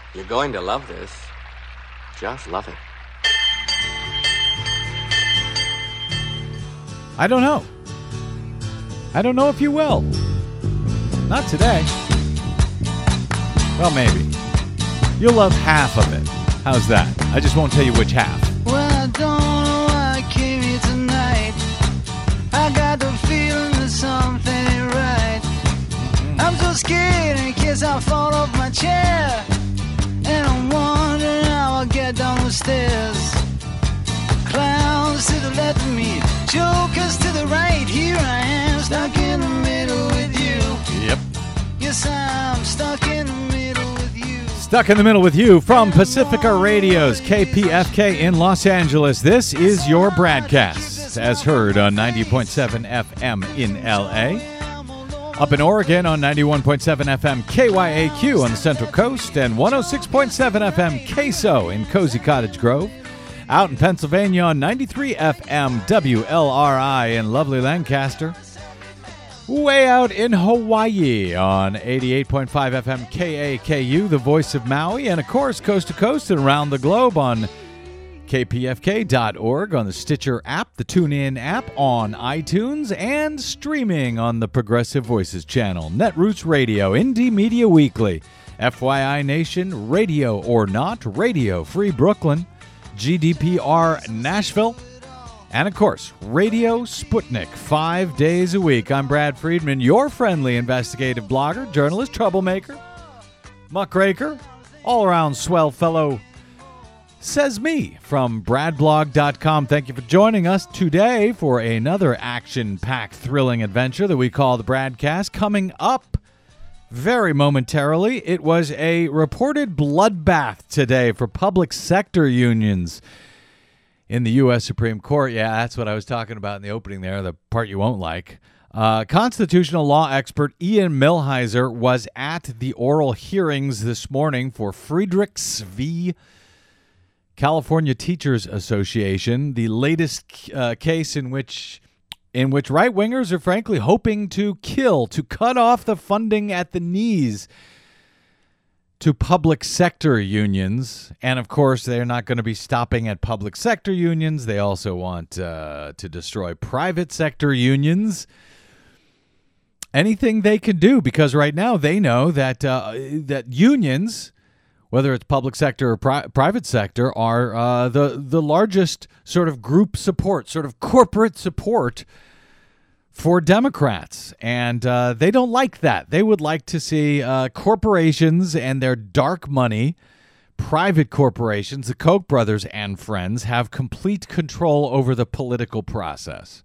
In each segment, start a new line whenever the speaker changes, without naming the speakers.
You're going to love this. Just love it.
I don't know. I don't know if you will. Not today. Well, maybe. You'll love half of it. How's that? I just won't tell you which half.
Well, I don't know why I came here tonight. I got the feeling that something ain't right. I'm so scared in case I fall off my chair. And I'm wondering how I'll get down the stairs. Clowns to the left of me, jokers to the right. Here I am, stuck in the middle with you.
Yep.
Yes, I'm stuck in the middle with you.
Stuck in the middle with you from Pacifica Radio's KPFK in Los Angeles. This is your broadcast, as heard on 90.7 FM in LA. Up in Oregon on 91.7 FM KYAQ on the Central Coast and 106.7 FM KSO in Cozy Cottage Grove. Out in Pennsylvania on 93 FM WLRI in lovely Lancaster. Way out in Hawaii on 88.5 FM KAKU, the voice of Maui. And, of course, coast to coast and around the globe on kpfk.org, on the Stitcher app, the TuneIn app, on iTunes, and streaming on the Progressive Voices channel, Netroots Radio, Indie Media Weekly, FYI Nation, Radio or Not, Radio Free Brooklyn, GDPR Nashville, and, of course, Radio Sputnik, 5 days a week. I'm Brad Friedman, your friendly investigative blogger, journalist, troublemaker, muckraker, all-around swell fellow, says me, from bradblog.com. Thank you for joining us today for another action-packed, thrilling adventure that we call the Bradcast. Coming up very momentarily, it was a reported bloodbath today for public sector unions in the U.S. Supreme Court. Yeah, that's what I was talking about in the opening there, the part you won't like. Constitutional law expert Ian Millhiser was at the oral hearings this morning for Friedrichs v. California Teachers Association, the latest case in which right-wingers are frankly hoping to cut off the funding at the knees to public sector unions. And, of course, they're not going to be stopping at public sector unions. They also want to destroy private sector unions. Anything they can do, because right now they know that that unions, whether it's public sector or private sector, are the largest sort of group support, sort of corporate support for Democrats. And they don't like that. They would like to see corporations and their dark money, private corporations, the Koch brothers and friends, have complete control over the political process.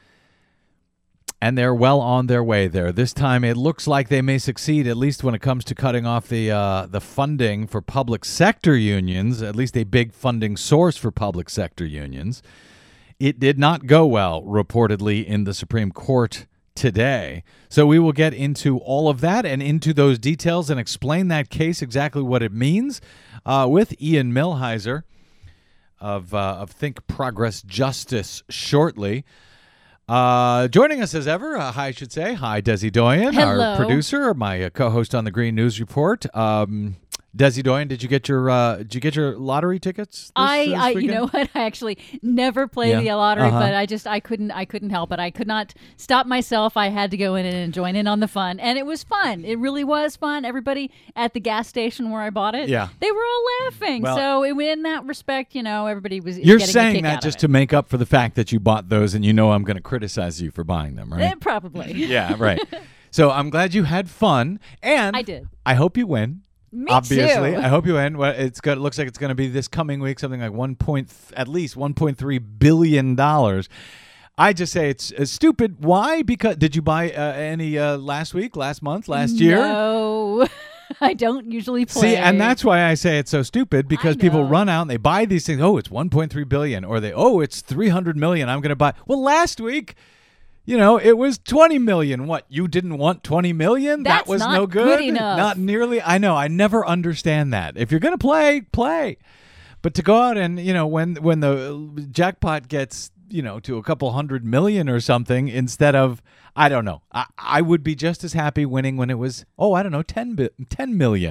And they're well on their way there. This time it looks like they may succeed, at least when it comes to cutting off the funding for public sector unions, at least a big funding source for public sector unions. It did not go well, reportedly, in the Supreme Court today. So we will get into all of that and into those details and explain that case, exactly what it means, with Ian Millhiser of Think Progress Justice shortly. Joining us as ever, I should say, hi, Desi Doyen,
Hello.
Our producer, my co-host on the Green News Report. Desi Doyen, did you get your lottery tickets?
I
weekend?
you know what? I actually never play the lottery, but I couldn't help it. I could not stop myself. I had to go in and join in on the fun, and it was fun. It really was fun. Everybody at the gas station where I bought it, they were all laughing.
Well,
so in that respect, everybody was.
You're
getting
saying
a kick
that
out
just
of
to make up for the fact that you bought those, and I'm going to criticize you for buying them, right?
Probably.
Yeah, right. So I'm glad you had fun, and
I did.
I hope you win.
Me
Obviously,
too.
I hope you win. Well, it looks like it's going to be this coming week, something like at least $1.3 billion. I just say it's stupid. Why? Because did you buy any last week, last month, last year?
No, I don't usually play.
See, and that's why I say it's so stupid, because people
know.
run out and they buy these things. Oh, it's $1.3 billion, or it's $300 million. I'm going to buy. Well, last week, it was $20 million. What, you didn't want $20 million?
That's
that was
not
no good
enough.
Not nearly. I know. I never understand that. If you're going to play. But to go out and, when the jackpot gets, to a couple $100 million or something, instead of, I don't know. I would be just as happy winning when it was, $10 million.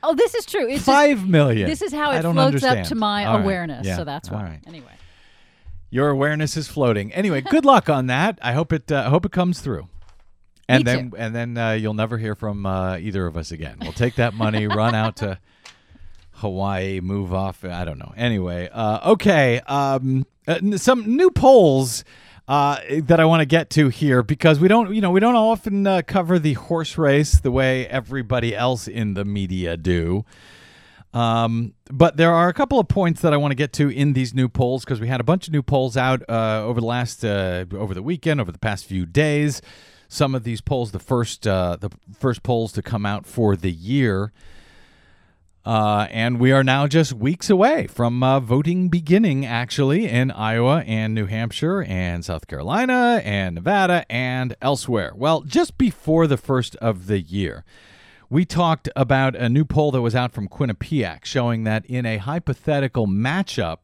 Oh, this is true. It's
5 million.
This is how
I
it
don't
floats
understand.
up to my
All right.
awareness.
Yeah.
So that's
All
why.
right.
Anyway.
Your awareness is floating. Anyway, good luck on that. I hope it comes through. And
Me
then you'll never hear from either of us again. We'll take that money, run out to Hawaii, move off. I don't know. Anyway, okay. Some new polls that I want to get to here, because we don't often cover the horse race the way everybody else in the media do. But there are a couple of points that I want to get to in these new polls, because we had a bunch of new polls out over the weekend, over the past few days. Some of these polls, the first polls to come out for the year, and we are now just weeks away from voting beginning, actually, in Iowa and New Hampshire and South Carolina and Nevada and elsewhere. Well, just before the first of the year, we talked about a new poll that was out from Quinnipiac showing that in a hypothetical matchup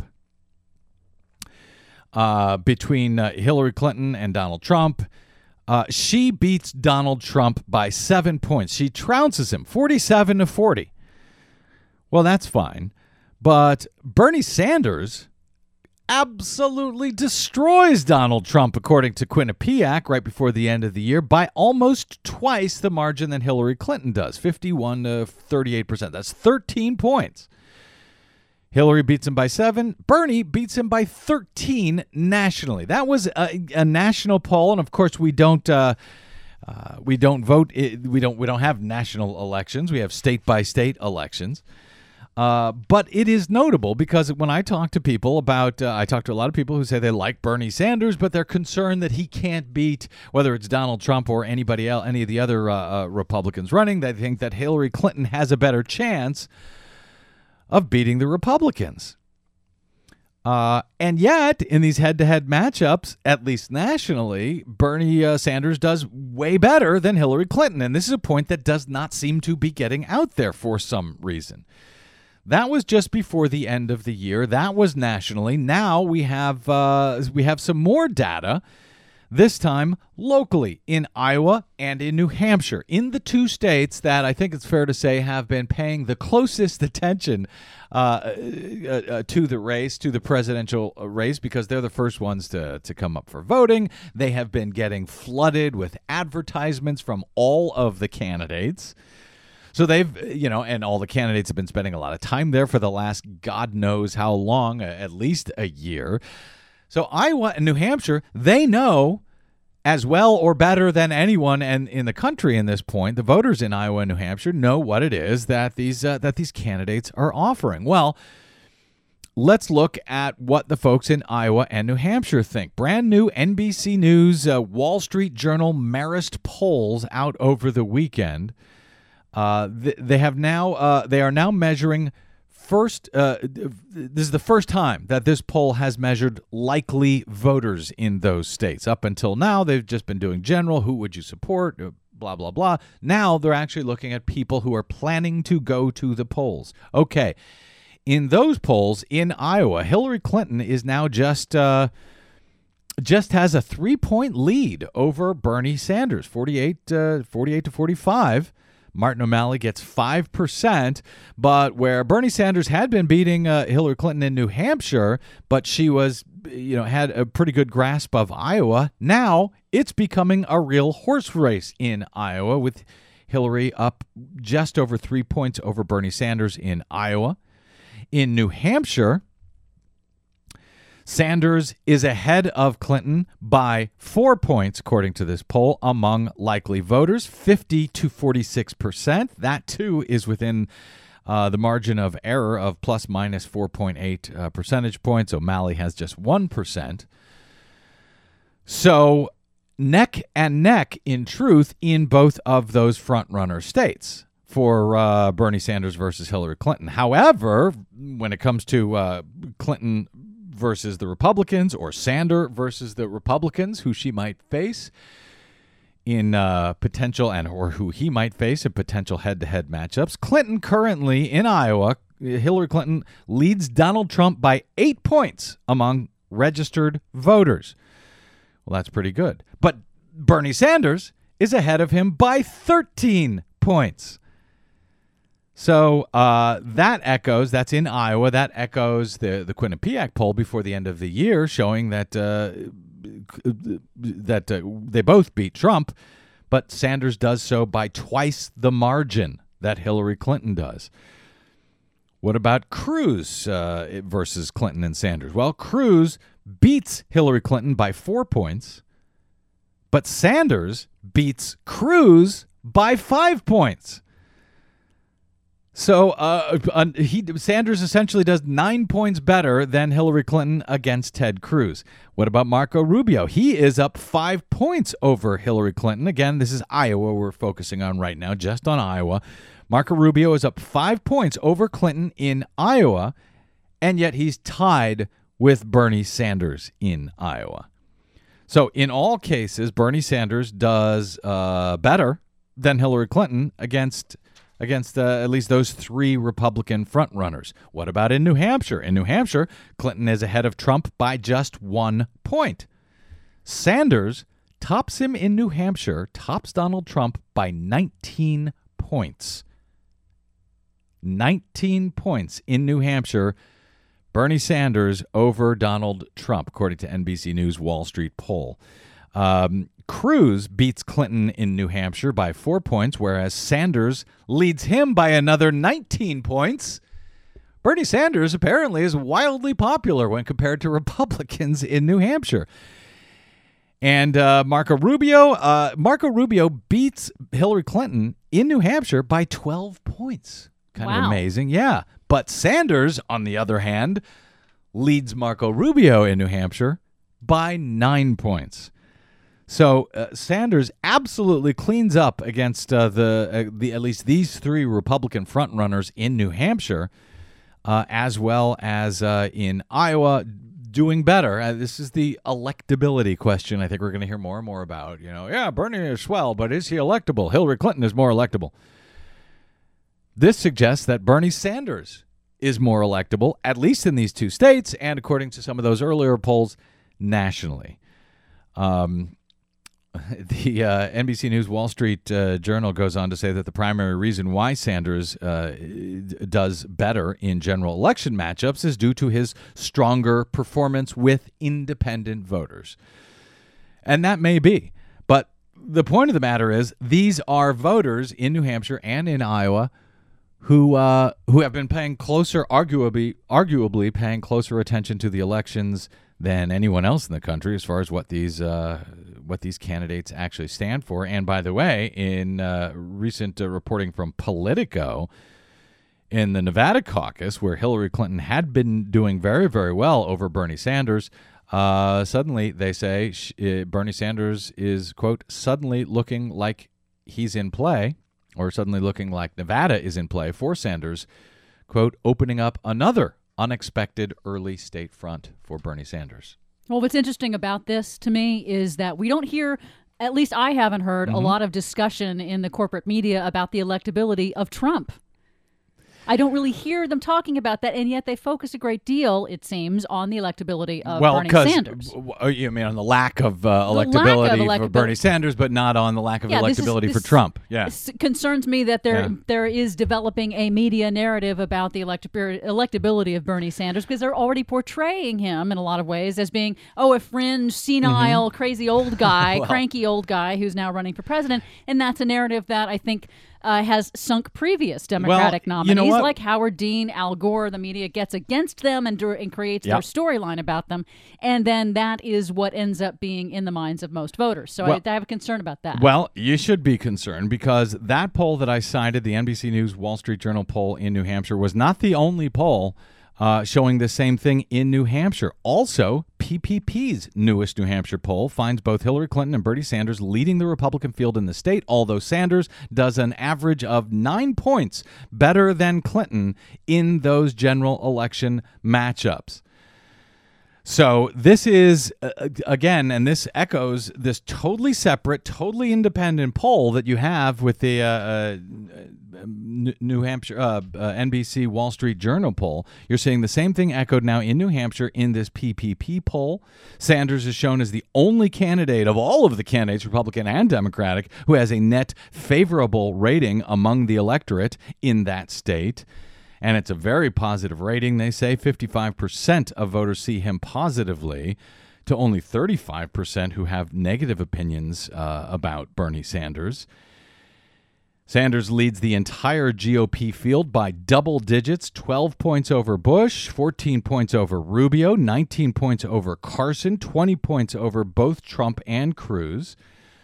between Hillary Clinton and Donald Trump, she beats Donald Trump by 7 points. She trounces him 47-40. Well, that's fine. But Bernie Sanders absolutely destroys Donald Trump, according to Quinnipiac, right before the end of the year, by almost twice the margin than Hillary Clinton does, 51-38%. That's 13 points. Hillary beats him by 7. Bernie beats him by 13 nationally. That was a national poll, and of course we don't vote. We don't have national elections. We have state-by-state elections. But it is notable because when I talk to people about, I talk to a lot of people who say they like Bernie Sanders, but they're concerned that he can't beat, whether it's Donald Trump or anybody else, any of the other Republicans running. They think that Hillary Clinton has a better chance of beating the Republicans. And yet, in these head-to-head matchups, at least nationally, Bernie Sanders does way better than Hillary Clinton. And this is a point that does not seem to be getting out there for some reason. That was just before the end of the year. That was nationally. Now we have some more data, this time locally in Iowa and in New Hampshire, in the two states that I think it's fair to say have been paying the closest attention to the race, to the presidential race, because they're the first ones to come up for voting. They have been getting flooded with advertisements from all of the candidates. So they've, and all the candidates have been spending a lot of time there for the last God knows how long, at least a year. So Iowa and New Hampshire, they know as well or better than anyone in the country in this point. The voters in Iowa and New Hampshire know what it is that these candidates are offering. Well, let's look at what the folks in Iowa and New Hampshire think. Brand new NBC News, Wall Street Journal Marist polls out over the weekend. They are now measuring first. This is the first time that this poll has measured likely voters in those states. Up until now, they've just been doing general. Who would you support? Blah, blah, blah. Now they're actually looking at people who are planning to go to the polls. Okay. In those polls in Iowa, Hillary Clinton is now just has a 3-point lead over Bernie Sanders, 48 to 45. Martin O'Malley gets 5%, but where Bernie Sanders had been beating Hillary Clinton in New Hampshire, but she was, had a pretty good grasp of Iowa, now it's becoming a real horse race in Iowa, with Hillary up just over 3 points over Bernie Sanders in Iowa. In New Hampshire, Sanders is ahead of Clinton by 4 points, according to this poll, among likely voters, 50 to 46%. That, too, is within the margin of error of plus minus 4.8 percentage points. O'Malley has just 1%. So neck and neck, in truth, in both of those front-runner states for Bernie Sanders versus Hillary Clinton. However, when it comes to Clinton versus the Republicans, or Sanders versus the Republicans who she might face in potential or who he might face in potential head-to-head matchups, Clinton currently in Iowa, Hillary Clinton leads Donald Trump by 8 points among registered voters. Well, that's pretty good. But Bernie Sanders is ahead of him by 13 points. So that's in Iowa. That echoes the Quinnipiac poll before the end of the year, showing that they both beat Trump, but Sanders does so by twice the margin that Hillary Clinton does. What about Cruz versus Clinton and Sanders? Well, Cruz beats Hillary Clinton by 4 points, but Sanders beats Cruz by 5 points. So Sanders essentially does 9 points better than Hillary Clinton against Ted Cruz. What about Marco Rubio? He is up 5 points over Hillary Clinton. Again, this is Iowa we're focusing on right now, just on Iowa. Marco Rubio is up 5 points over Clinton in Iowa, and yet he's tied with Bernie Sanders in Iowa. So in all cases, Bernie Sanders does better than Hillary Clinton against at least those three Republican frontrunners. What about in New Hampshire? In New Hampshire, Clinton is ahead of Trump by just 1 point. Sanders tops him in New Hampshire, tops Donald Trump by 19 points. 19 points in New Hampshire. Bernie Sanders over Donald Trump, according to NBC News Wall Street poll. Cruz beats Clinton in New Hampshire by 4 points, whereas Sanders leads him by another 19 points. Bernie Sanders apparently is wildly popular when compared to Republicans in New Hampshire. And Marco Rubio beats Hillary Clinton in New Hampshire by 12 points. Kind of amazing, yeah. But Sanders, on the other hand, leads Marco Rubio in New Hampshire by 9 points. So Sanders absolutely cleans up against at least these three Republican frontrunners in New Hampshire, as well as in Iowa, doing better. This is the electability question I think we're going to hear more and more about. Bernie is swell, but is he electable? Hillary Clinton is more electable. This suggests that Bernie Sanders is more electable, at least in these two states, and according to some of those earlier polls, nationally. The NBC News Wall Street Journal goes on to say that the primary reason why Sanders does better in general election matchups is due to his stronger performance with independent voters. And that may be. But the point of the matter is these are voters in New Hampshire and in Iowa who have been paying arguably paying closer attention to the elections than anyone else in the country as far as what these candidates actually stand for. And by the way, in recent reporting from Politico, in the Nevada caucus, where Hillary Clinton had been doing very, very well over Bernie Sanders, suddenly they say Bernie Sanders is, quote, suddenly looking like he's in play, or suddenly looking like Nevada is in play for Sanders, quote, opening up another unexpected early state front for Bernie Sanders.
Well, what's interesting about this to me is that we don't hear, at least I haven't heard, a lot of discussion in the corporate media about the electability of Trump. I don't really hear them talking about that, and yet they focus a great deal, it seems, on the electability of Bernie Sanders.
You mean on the lack of electability for Bernie Sanders, but not on the lack of electability for Trump? Yeah,
this concerns me that there is developing a media narrative about the electability of Bernie Sanders, because they're already portraying him in a lot of ways as being, a fringe, senile, crazy old guy, cranky old guy who's now running for president, and that's a narrative that I think has sunk previous Democratic nominees like Howard Dean, Al Gore. The media gets against them and creates their storyline about them. And then that is what ends up being in the minds of most voters. So I have a concern about that.
Well, you should be concerned, because that poll that I cited, the NBC News Wall Street Journal poll in New Hampshire, was not the only poll showing the same thing in New Hampshire. Also, PPP's newest New Hampshire poll finds both Hillary Clinton and Bernie Sanders leading the Republican field in the state, although Sanders does an average of 9 points better than Clinton in those general election matchups. So this is, again, and this echoes this totally separate, totally independent poll that you have with the New Hampshire NBC Wall Street Journal poll. You're seeing the same thing echoed now in New Hampshire in this PPP poll. Sanders is shown as the only candidate of all of the candidates, Republican and Democratic, who has a net favorable rating among the electorate in that state. And it's a very positive rating. They say 55% of voters see him positively, to only 35% who have negative opinions about Bernie Sanders. Sanders leads the entire GOP field by double digits, 12 points over Bush, 14 points over Rubio, 19 points over Carson, 20 points over both Trump and Cruz.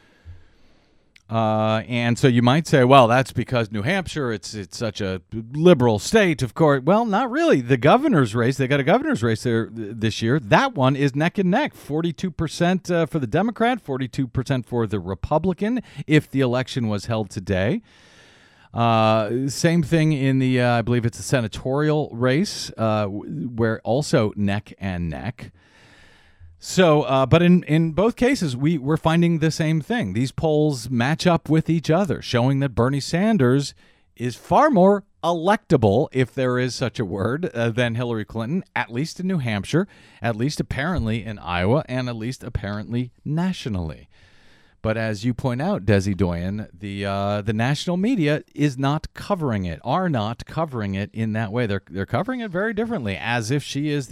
And so you might say, well, that's because New Hampshire, it's such a liberal state, of course. Well, not really. The governor's race, they got a governor's race there this year. That one is neck and neck, 42% for the Democrat, 42% for the Republican, if the election was held today. Same thing in the, I believe it's a senatorial race, where also neck and neck. So, but in both cases, we're finding the same thing. These polls match up with each other, showing that Bernie Sanders is far more electable, if there is such a word, than Hillary Clinton, at least in New Hampshire, at least apparently in Iowa, and at least apparently nationally. But as you point out, Desi Doyen, the national media is not covering it, are not covering it in that way. They're covering it very differently, as if she is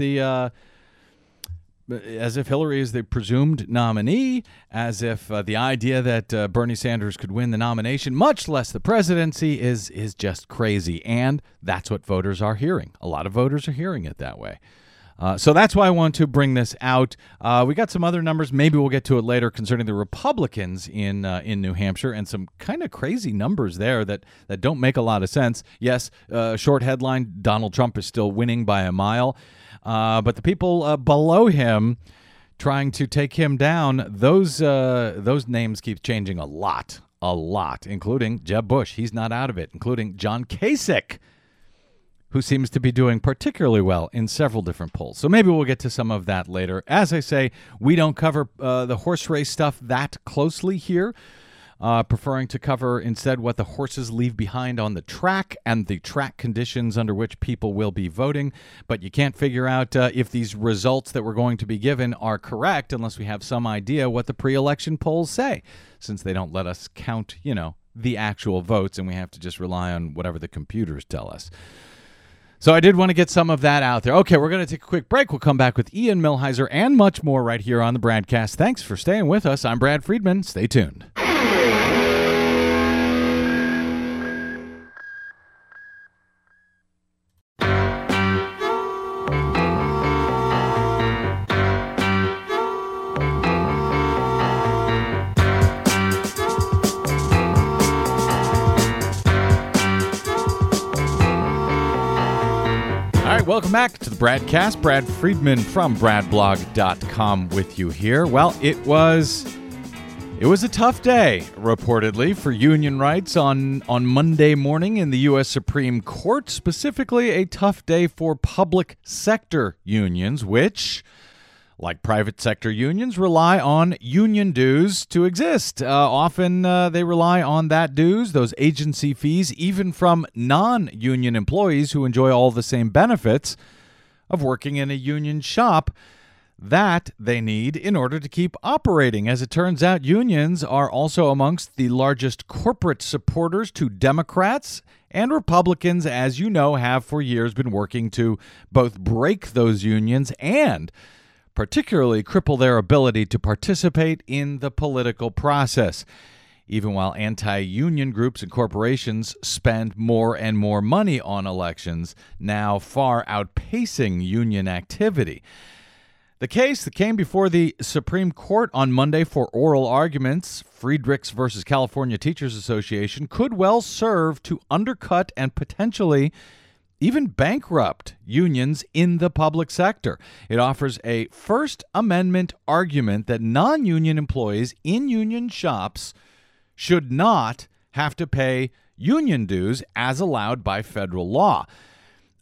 as if Hillary is the presumed nominee, as if the idea that Bernie Sanders could win the nomination, much less the presidency, is just crazy. And that's what voters are hearing. A lot of voters are hearing it that way. So that's why I want to bring this out. We got some other numbers. Maybe we'll get to it later concerning the Republicans in New Hampshire, and some kind of crazy numbers there that don't make a lot of sense. Yes, short headline, Donald Trump is still winning by a mile. But the people below him trying to take him down, those names keep changing a lot, including Jeb Bush. He's not out of it, including John Kasich, who seems to be doing particularly well in several different polls. So maybe we'll get to some of that later. As I say, we don't cover the horse race stuff that closely here. Preferring to cover instead what the horses leave behind on the track and the track conditions under which people will be voting. But you can't figure out if these results that we're going to be given are correct unless we have some idea what the pre-election polls say, since they don't let us count, the actual votes, and we have to just rely on whatever the computers tell us. So I did want to get some of that out there. Okay, we're going to take a quick break. We'll come back with Ian Millhiser and much more right here on the Bradcast. Thanks for staying with us. I'm Brad Friedman. Stay tuned. Welcome back to the Bradcast. Brad Friedman from BradBlog.com with you here. Well, it was a tough day, reportedly, for union rights on Monday morning in the U.S. Supreme Court, specifically a tough day for public sector unions, which, like private sector unions, rely on union dues to exist. Often they rely on that dues, those agency fees, even from non-union employees who enjoy all the same benefits of working in a union shop that they need in order to keep operating. As it turns out, unions are also amongst the largest corporate supporters to Democrats, and Republicans, as you know, have for years been working to both break those unions and particularly cripple their ability to participate in the political process, even while anti-union groups and corporations spend more and more money on elections, now far outpacing union activity. The case that came before the Supreme Court on Monday for oral arguments, Friedrichs versus California Teachers Association, could well serve to undercut and potentially even bankrupt unions in the public sector. It offers a First Amendment argument that non-union employees in union shops should not have to pay union dues as allowed by federal law.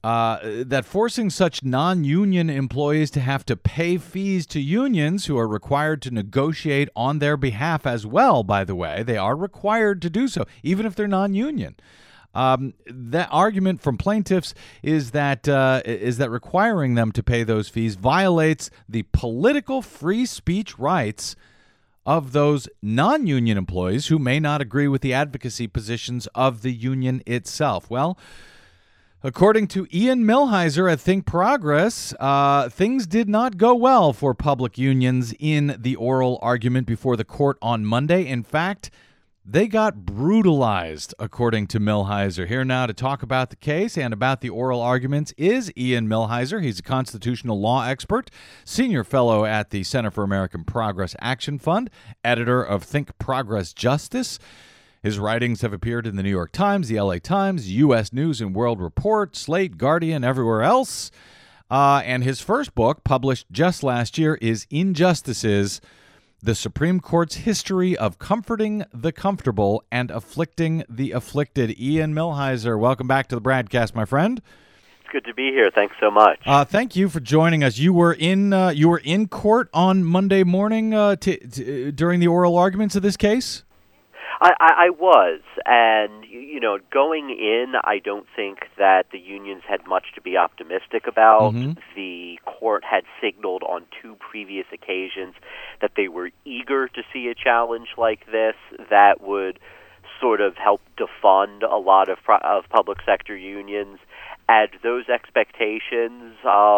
that forcing such non-union employees to have to pay fees to unions who are required to negotiate on their behalf as well, by the way. They are required to do so, even if they're non-union. That argument from plaintiffs is that requiring them to pay those fees violates the political free speech rights of those non-union employees who may not agree with the advocacy positions of the union itself. Well, according to Ian Millhiser at Think Progress, things did not go well for public unions in the oral argument before the court on Monday. In fact, they got brutalized, according to Millhiser. Here now to talk about the case and about the oral arguments is Ian Millhiser. He's a constitutional law expert, senior fellow at the Center for American Progress Action Fund, editor of Think Progress Justice. His writings have appeared in the New York Times, the LA Times, U.S. News and World Report, Slate, Guardian, everywhere else. And his first book, published just last year, is Injustices: The Supreme Court's History of Comforting the Comfortable and Afflicting the Afflicted. Ian Millhiser, welcome back to the broadcast, my friend.
It's good to be here. Thanks so much.
Thank you for joining us. You were in court on Monday morning during the oral arguments of this case?
I was, and going in, I don't think that the unions had much to be optimistic about. Mm-hmm. The court had signaled on two previous occasions that they were eager to see a challenge like this that would sort of help defund a lot of public sector unions, and those expectations,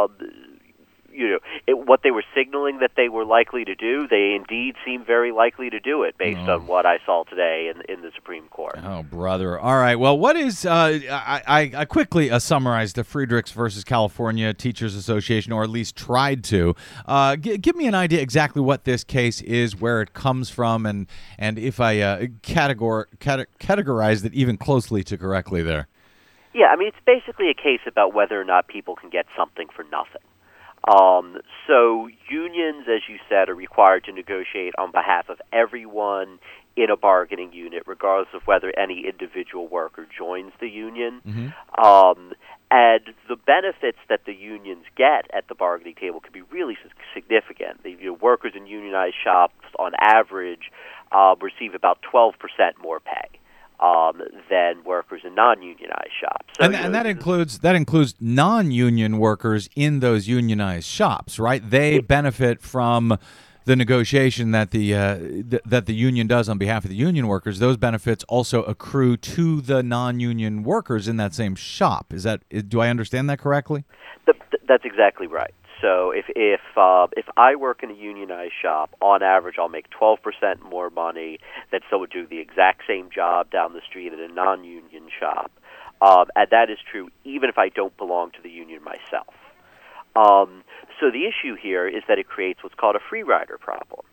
what they were signaling that they were likely to do, they indeed seem very likely to do it based on what I saw today in the Supreme Court.
Oh, brother. All right. Well, what is, I quickly summarized the Friedrichs versus California Teachers Association, or at least tried to. Give me an idea exactly what this case is, where it comes from, and if I categorized it even closely to correctly there.
Yeah, I mean, it's basically a case about whether or not people can get something for nothing. So unions, as you said, are required to negotiate on behalf of everyone in a bargaining unit, regardless of whether any individual worker joins the union. Mm-hmm. And the benefits that the unions get at the bargaining table can be really significant. The workers in unionized shops, on average, receive about 12% more pay than workers in non-unionized shops. So,
and that includes non-union workers in those unionized shops, right? They benefit from the negotiation that the union does on behalf of the union workers. Those benefits also accrue to the non-union workers in that same shop. Do I understand that correctly?
That's exactly right. So if I work in a unionized shop, on average, I'll make 12% more money than someone would do the exact same job down the street at a non-union shop, and that is true even if I don't belong to the union myself. So the issue here is that it creates what's called a free rider problem.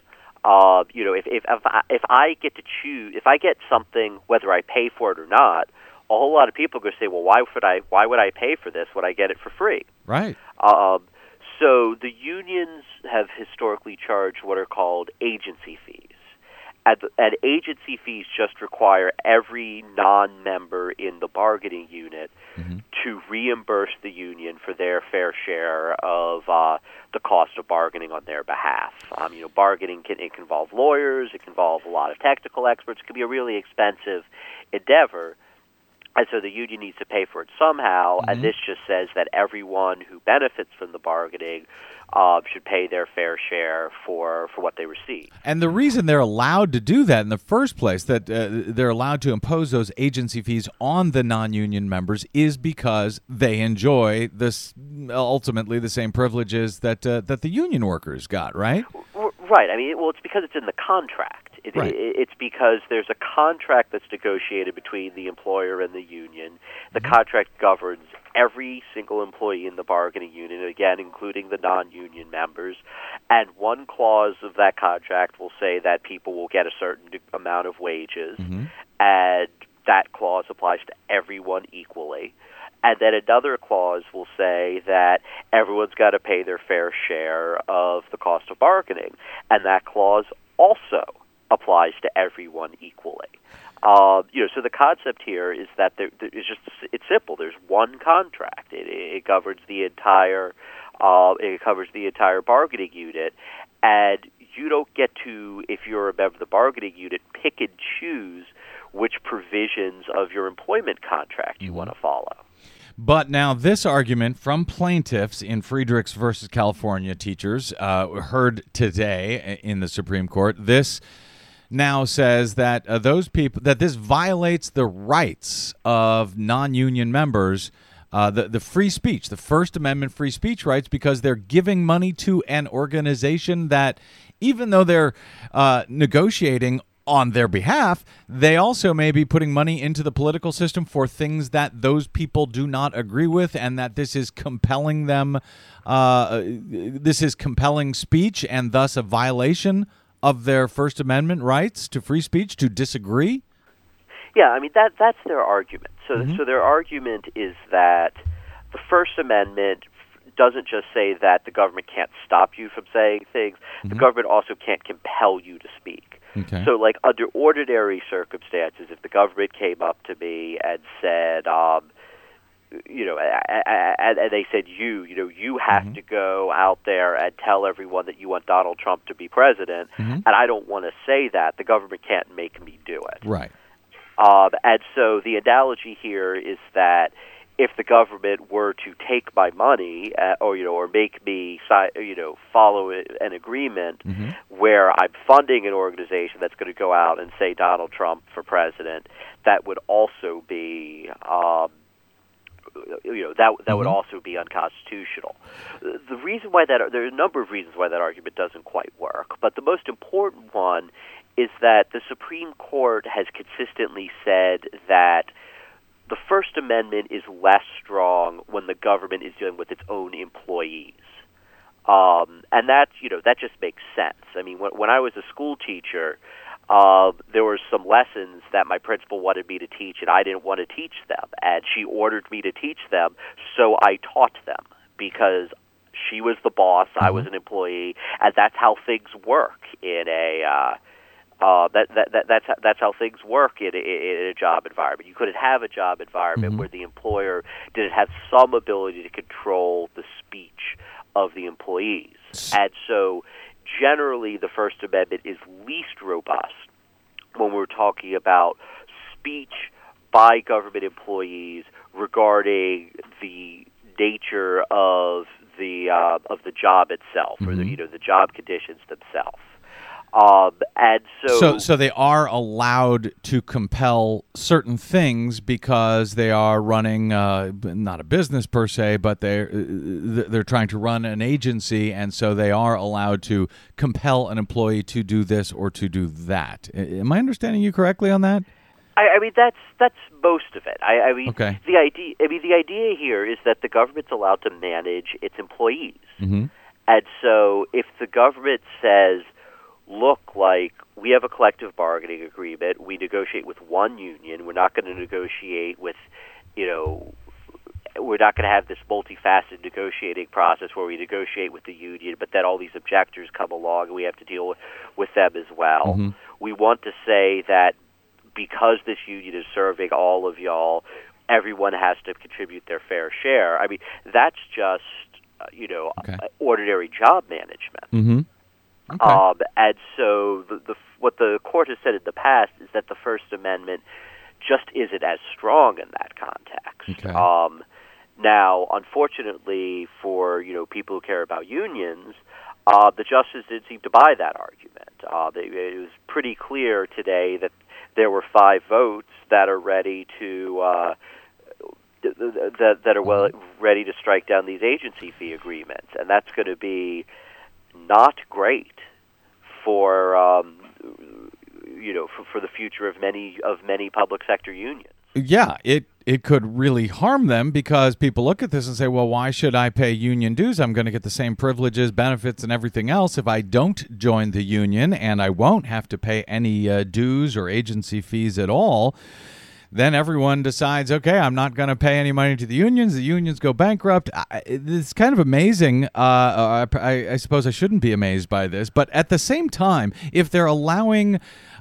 If I get to choose, if I get something, whether I pay for it or not, a whole lot of people are going to say, well, why would I pay for this when I get it for free?
Right.
So the unions have historically charged what are called agency fees. And agency fees just require every non-member in the bargaining unit mm-hmm. to reimburse the union for their fair share of the cost of bargaining on their behalf. Bargaining can involve lawyers, it can involve a lot of technical experts, it can be a really expensive endeavor. And so the union needs to pay for it somehow, mm-hmm. and this just says that everyone who benefits from the bargaining should pay their fair share for what they receive.
And the reason they're allowed to do that in the first place, that they're allowed to impose those agency fees on the non-union members, is because they enjoy ultimately the same privileges that the union workers got, right?
Right. I mean, it's because it's in the contract. It's because there's a contract that's negotiated between the employer and the union. The mm-hmm. contract governs every single employee in the bargaining unit, again, including the non-union members. And one clause of that contract will say that people will get a certain amount of wages, mm-hmm. and that clause applies to everyone equally. And then another clause will say that everyone's got to pay their fair share of the cost of bargaining. And that clause also applies to everyone equally. So the concept here is that it's simple. There's one contract. It governs the entire bargaining unit, and you don't get to, if you're a member of the bargaining unit, pick and choose which provisions of your employment contract you want to follow.
But now this argument from plaintiffs in Friedrichs versus California teachers heard today in the Supreme Court. This now says that that this violates the rights of non-union members, the free speech, the First Amendment free speech rights, because they're giving money to an organization that, even though they're negotiating on their behalf, they also may be putting money into the political system for things that those people do not agree with, and that this is compelling them. This is compelling speech, and thus a violation of their First Amendment rights to free speech, to disagree.
Yeah, I mean that's their argument. So their argument is that the First Amendment doesn't just say that the government can't stop you from saying things. The government also can't compel you to speak.
Okay.
So, like, under ordinary circumstances, if the government came up to me and said, and they said, you have to go out there and tell everyone that you want Donald Trump to be president, and I don't want to say that, the government can't make me do it.
Right.
And so the analogy here is that if the government were to take my money, or make me, follow an agreement where I'm funding an organization that's going to go out and say Donald Trump for president, that would also be, would also be unconstitutional. The reason why there are a number of reasons why that argument doesn't quite work, but the most important one is that the Supreme Court has consistently said that the First Amendment is less strong when the government is dealing with its own employees. And that just makes sense. I mean, when I was a school teacher, there were some lessons that my principal wanted me to teach, and I didn't want to teach them. And she ordered me to teach them, so I taught them because she was the boss, I was an employee, and that's how things work in a that's how things work in a job environment. You couldn't have a job environment where the employer didn't have some ability to control the speech of the employees. And so generally the First Amendment is least robust when we're talking about speech by government employees regarding the nature of the job itself, or the job conditions themselves. And
so they are allowed to compel certain things because they are running not a business per se, but they're trying to run an agency, and so they are allowed to compel an employee to do this or to do that. Am I understanding you correctly on that?
I mean that's most of it. I mean
okay.
The idea here is that the government's allowed to manage its employees, and so if the government says, look, like, we have a collective bargaining agreement, we negotiate with one union, we're not going to negotiate with, we're not going to have this multifaceted negotiating process where we negotiate with the union, but then all these objectors come along and we have to deal with them as well. We want to say that because this union is serving all of y'all, everyone has to contribute their fair share. I mean, that's just, ordinary job management.
Okay.
And so what the court has said in the past is that the First Amendment just isn't as strong in that context.
Okay.
Now, unfortunately for people who care about unions, the justices didn't seem to buy that argument. It was pretty clear today that there were 5 votes that are ready to ready to strike down these agency fee agreements, and that's going to be not great for for the future of many public sector unions.
Yeah, it could really harm them, because people look at this and say, well, why should I pay union dues? I'm going to get the same privileges, benefits, and everything else if I don't join the union, and I won't have to pay any dues or agency fees at all. then everyone decides, okay, I'm not going to pay any money to the unions go bankrupt. It's kind of amazing. I suppose I shouldn't be amazed by this, but at the same time, if they're allowing,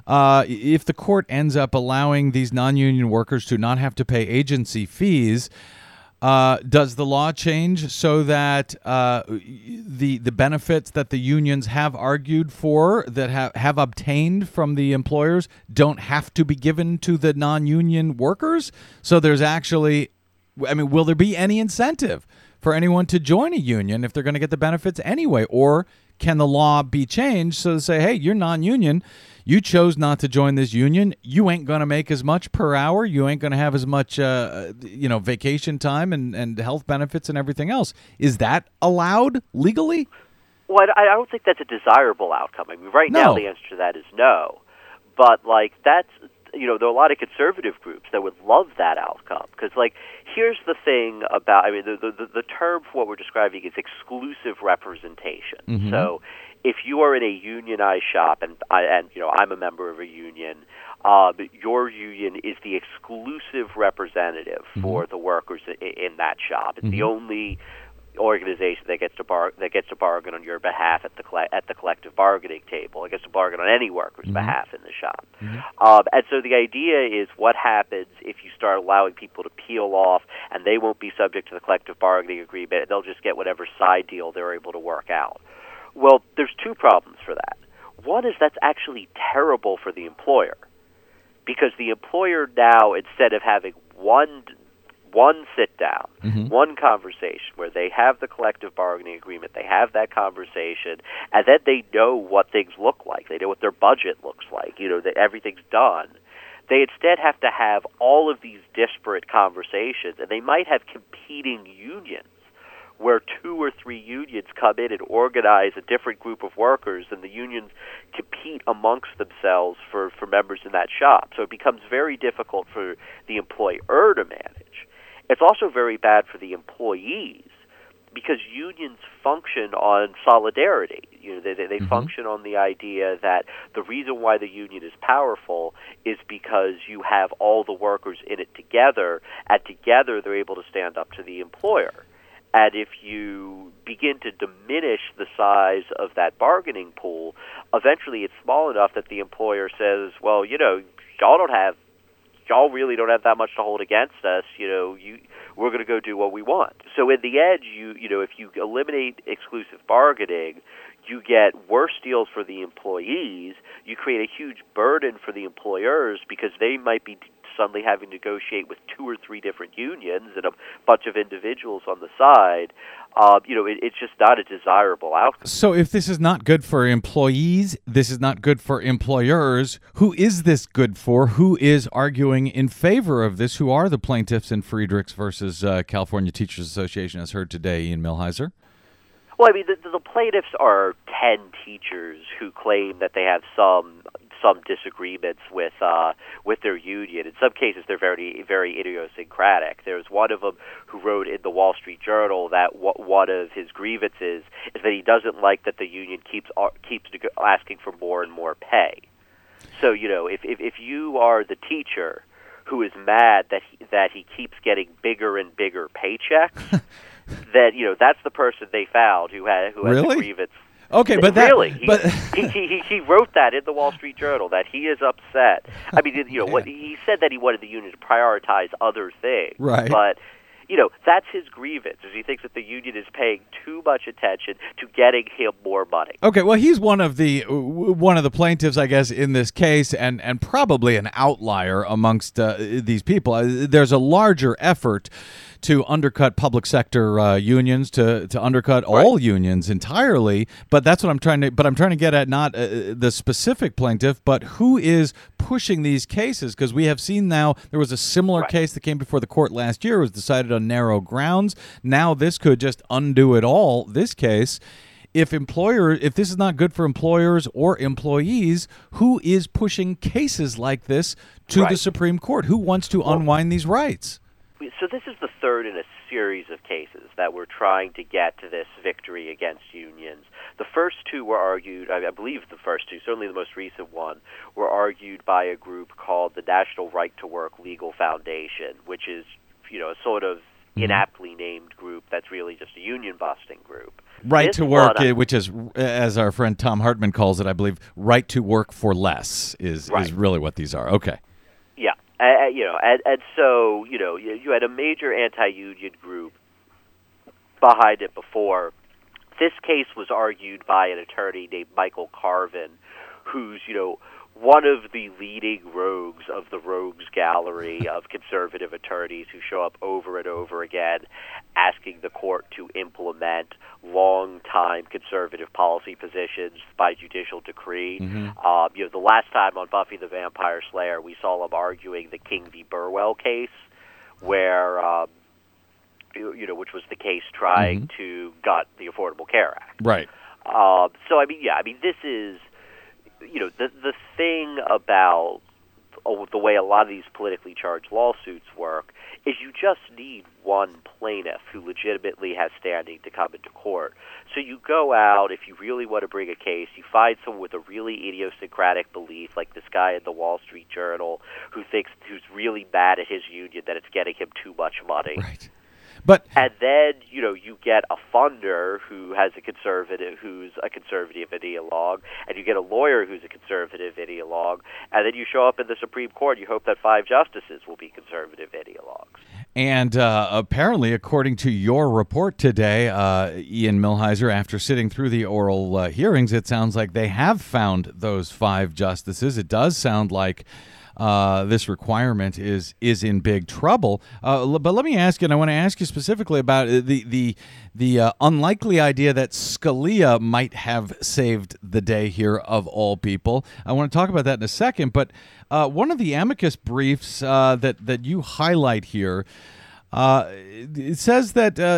if the court ends up allowing these non-union workers to not have to pay agency fees, does the law change so that the benefits that the unions have argued for, that have obtained from the employers, don't have to be given to the non-union workers? So there's actually, I mean, will there be any incentive for anyone to join a union if they're going to get the benefits anyway? Or can the law be changed so to say, hey, you're non-union, you chose not to join this union, you ain't going to make as much per hour, you ain't going to have as much vacation time and health benefits and everything else. Is that allowed legally?
Well, I don't think that's a desirable outcome. I mean, right now the answer to that is no. But, like, that's, there are a lot of conservative groups that would love that outcome. Because, like, here's the thing about, I mean, the term for what we're describing is exclusive representation. Mm-hmm. So if you are in a unionized shop, and I'm a member of a union, your union is the exclusive representative for the workers in that shop. It's the only organization that gets to bargain on your behalf at the collective bargaining table. It gets to bargain on any worker's behalf in the shop. And so the idea is, what happens if you start allowing people to peel off, and they won't be subject to the collective bargaining agreement, and they'll just get whatever side deal they're able to work out? Well, there's two problems for that. One is that's actually terrible for the employer, because the employer now, instead of having one sit-down, one conversation where they have the collective bargaining agreement, they have that conversation, and then they know what things look like. They know what their budget looks like, that everything's done. They instead have to have all of these disparate conversations, and they might have competing unions where 2 or 3 unions come in and organize a different group of workers, and the unions compete amongst themselves for members in that shop. So it becomes very difficult for the employer to manage. It's also very bad for the employees, because unions function on solidarity. They function on the idea that the reason why the union is powerful is because you have all the workers in it together, and together they're able to stand up to the employer. And if you begin to diminish the size of that bargaining pool, eventually it's small enough that the employer says, well, y'all really don't have that much to hold against us. We're going to go do what we want. So in the end, if you eliminate exclusive bargaining, you get worse deals for the employees. You create a huge burden for the employers, because they might be suddenly having to negotiate with 2 or 3 different unions and a bunch of individuals on the side. It's just not a desirable outcome.
So if this is not good for employees, this is not good for employers, who is this good for? Who is arguing in favor of this? Who are the plaintiffs in Friedrichs versus California Teachers Association, as heard today, Ian Millhiser?
Well, I mean, the plaintiffs are 10 teachers who claim that they have some disagreements with their union. In some cases, they're very, very idiosyncratic. There's one of them who wrote in the Wall Street Journal that one of his grievances is that he doesn't like that the union keeps asking for more and more pay. So, if you are the teacher who is mad that he keeps getting bigger and bigger paychecks, then that's the person they found who has a grievance.
Okay, but
he wrote that in the Wall Street Journal, that he is upset. I mean, what he said, that he wanted the union to prioritize other things.
Right.
But that's his grievance, is he thinks that the union is paying too much attention to getting him more money.
Okay, well, he's one of the plaintiffs, I guess, in this case, and probably an outlier amongst these people. There's a larger effort to undercut public sector unions, to undercut all unions entirely. But that's what I'm trying to get at, not the specific plaintiff, but who is pushing these cases. Because we have seen now, there was a similar case that came before the court last year. It was decided on narrow grounds. Now this could just undo it all, this case. If this is not good for employers or employees, who is pushing cases like this to the Supreme Court? Who wants to unwind these rights?
So this is the third in a series of cases that were trying to get to this victory against unions. The first two were argued, I believe the first two, certainly the most recent one, were argued by a group called the National Right to Work Legal Foundation, which is, a sort of inaptly named group that's really just a union-busting group.
Right
This
to work,
one,
which is, as our friend Tom Hartman calls it, I believe, right to work for less is really what these are. Okay.
Yeah. And so, you had a major anti-union group behind it before. This case was argued by an attorney named Michael Carvin, who's, one of the leading rogues of the rogues gallery of conservative attorneys who show up over and over again asking the court to implement long-time conservative policy positions by judicial decree. The last time on Buffy the Vampire Slayer, we saw him arguing the King v. Burwell case, where, which was the case trying to gut the Affordable Care Act.
Right.
This is, the thing about the way a lot of these politically charged lawsuits work is you just need one plaintiff who legitimately has standing to come into court. So you go out, if you really want to bring a case, you find someone with a really idiosyncratic belief, like this guy in the Wall Street Journal who's really mad at his union that it's getting him too much money.
Right.
And then, you get a funder who's a conservative ideologue, and you get a lawyer who's a conservative ideologue, and then you show up in the Supreme Court, you hope that 5 justices will be conservative ideologues.
And apparently, according to your report today, Ian Millhiser, after sitting through the oral hearings, it sounds like they have found those 5 justices. It does sound like this requirement is in big trouble. But let me ask you, and I want to ask you specifically about the unlikely idea that Scalia might have saved the day here of all people. I want to talk about that in a second. But one of the amicus briefs that you highlight here, it says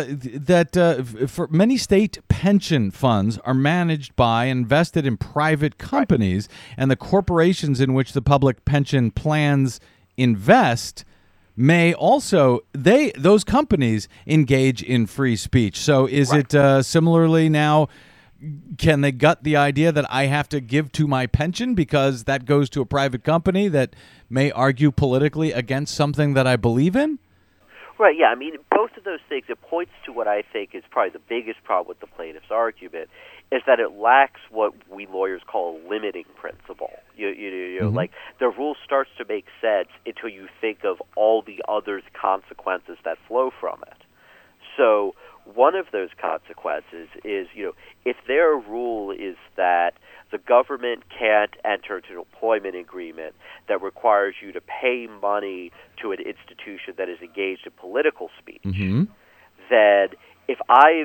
that for many state pension funds are managed by and invested in private companies, and the corporations in which the public pension plans invest may also those companies engage in free speech. So is it similarly now? Can they gut the idea that I have to give to my pension because that goes to a private company that may argue politically against something that I believe in?
Right, yeah. Both of those things, it points to what I think is probably the biggest problem with the plaintiff's argument, is that it lacks what we lawyers call a limiting principle. Like the rule starts to make sense until you think of all the other consequences that flow from it. So one of those consequences is, if their rule is that the government can't enter into an employment agreement that requires you to pay money to an institution that is engaged in political speech, then if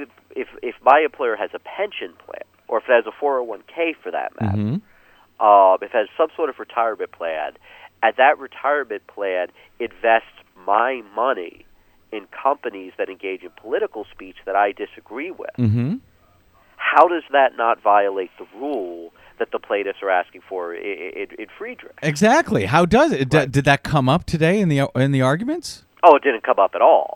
my employer has a pension plan, or if it has a 401k for that matter, if it has some sort of retirement plan, and that retirement plan invests my money in companies that engage in political speech that I disagree with, how does that not violate the rule that the plaintiffs are asking for in Friedrich? Exactly.
How does it? Did that come up today in the arguments?
Oh, it didn't come up at all.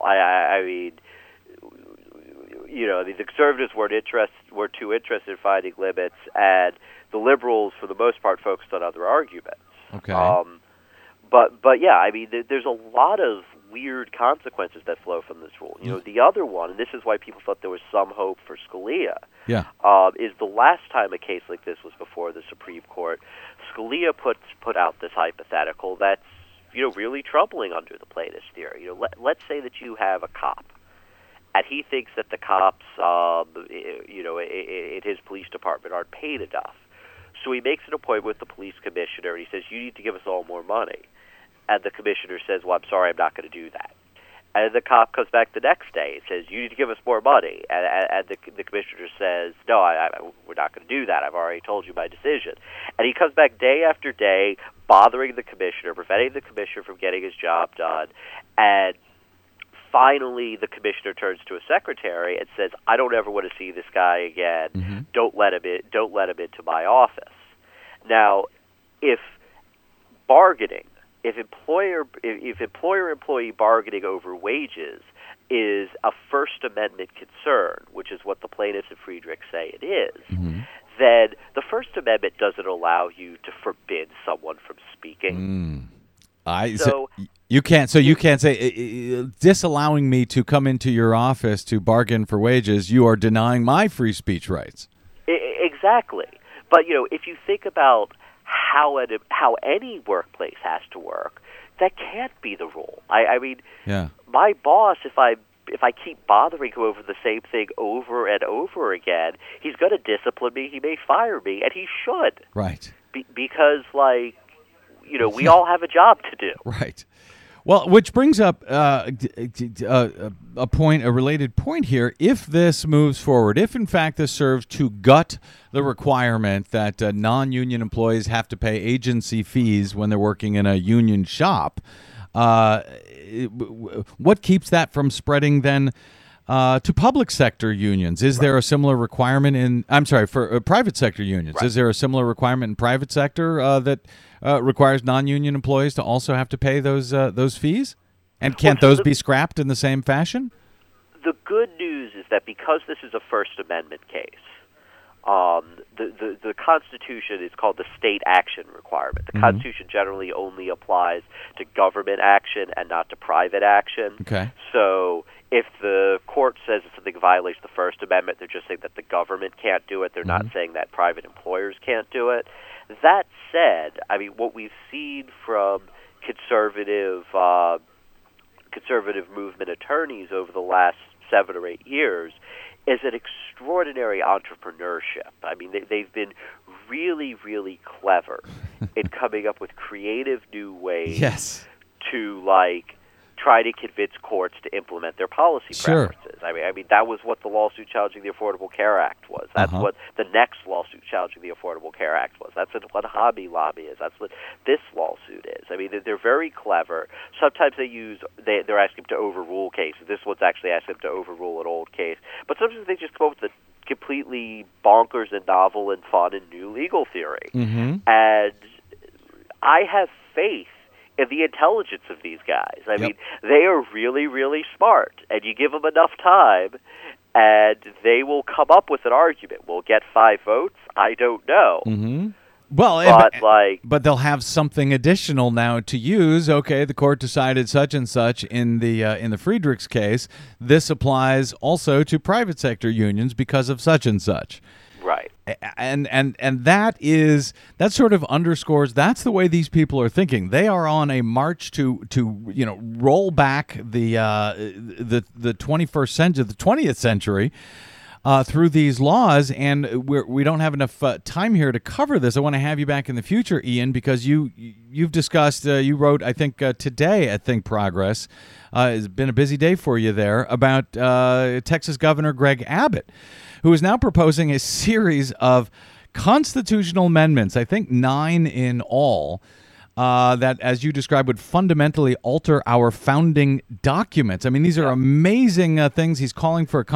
The conservatives were too interested in finding limits, and the liberals, for the most part, focused on other arguments.
Okay.
But yeah, there's a lot of weird consequences that flow from this rule. The other one, and this is why people thought there was some hope for Scalia, is the last time a case like this was before the Supreme Court, Scalia put out this hypothetical that's really troubling under the plaintiff's theory. Let's say that you have a cop, and he thinks that the cops, in his police department aren't paid enough. So he makes an appointment with the police commissioner, and he says, "You need to give us all more money." And the commissioner says, "Well, I'm sorry, I'm not going to do that." And the cop comes back the next day and says, "You need to give us more money." And the commissioner says, "No, we're not going to do that. I've already told you my decision." And he comes back day after day, bothering the commissioner, preventing the commissioner from getting his job done. And finally, the commissioner turns to a secretary and says, "I don't ever want to see this guy again. Don't let him in. Don't let him into my office." Now, if employer-employee bargaining over wages is a First Amendment concern, which is what the plaintiffs in Friedrich say it is, then the First Amendment doesn't allow you to forbid someone from speaking.
So you can't say disallowing me to come into your office to bargain for wages. You are denying my free speech rights.
Exactly. But if you think about how any workplace has to work, that can't be the rule. I mean, my boss, if I keep bothering him over the same thing over and over again, he's going to discipline me. He may fire me, and he should.
Right.
Because, we all have a job to do.
Right. Well, which brings up a related point here. If this moves forward, if in fact this serves to gut the requirement that non-union employees have to pay agency fees when they're working in a union shop, what keeps that from spreading then to public sector unions? Is there a similar requirement for private sector unions? Right. Is there a similar requirement in private sector that requires non-union employees to also have to pay those fees? And can't those be scrapped in the same fashion?
The good news is that because this is a First Amendment case, the Constitution is called the state action requirement. The Constitution generally only applies to government action and not to private action.
Okay.
So if the court says that something violates the First Amendment, they're just saying that the government can't do it. They're not saying that private employers can't do it. That said, I mean, what we've seen from conservative movement attorneys over the last 7 or 8 years is an extraordinary entrepreneurship. I mean, they've been really, really clever in coming up with creative new ways to try to convince courts to implement their policy preferences. I mean, that was what the lawsuit challenging the Affordable Care Act was. That's what the next lawsuit challenging the Affordable Care Act was. That's what Hobby Lobby is. That's what this lawsuit is. I mean, they're very clever. Sometimes they're asking them to overrule cases. This one's actually asking them to overrule an old case. But sometimes they just come up with a completely bonkers and novel and fun and new legal theory. And I have faith in the intelligence of these guys. I mean, they are really, really smart, and you give them enough time, and they will come up with an argument. Will get 5 votes? I don't know.
Well, but they'll have something additional now to use. Okay, the court decided such and such in the Friedrichs case. This applies also to private sector unions because of such and such.
Right.
And that sort of underscores that's the way these people are thinking. They are on a march to roll back the 21st century, the 20th century through these laws, and we don't have enough time here to cover this. I want to have you back in the future, Ian, because you've discussed, you wrote, I think, today at Think Progress, it's been a busy day for you there, about Texas Governor Greg Abbott, who is now proposing a series of constitutional amendments, I think 9 in all, that, as you described, would fundamentally alter our founding documents. I mean, these are amazing things. He's calling for